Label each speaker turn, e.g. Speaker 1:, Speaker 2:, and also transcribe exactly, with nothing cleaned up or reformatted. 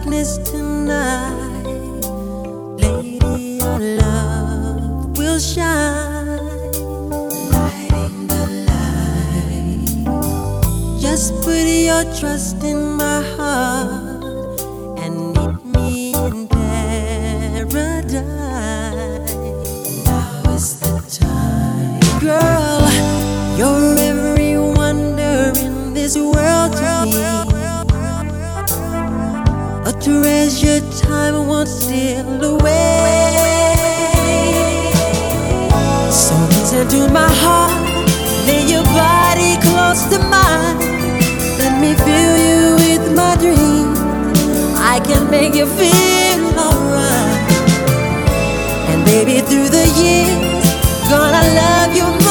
Speaker 1: darkness tonight, lady, our love will shine, lighting the light. Just put your trust in my heart and meet me in paradise. Now is the time, girl. You're every wonder in this world to me, a treasure time won't steal away. So listen to my heart, lay your body close to mine. Let me fill you with my dreams, I can make you feel alright. And baby, through the years, gonna love you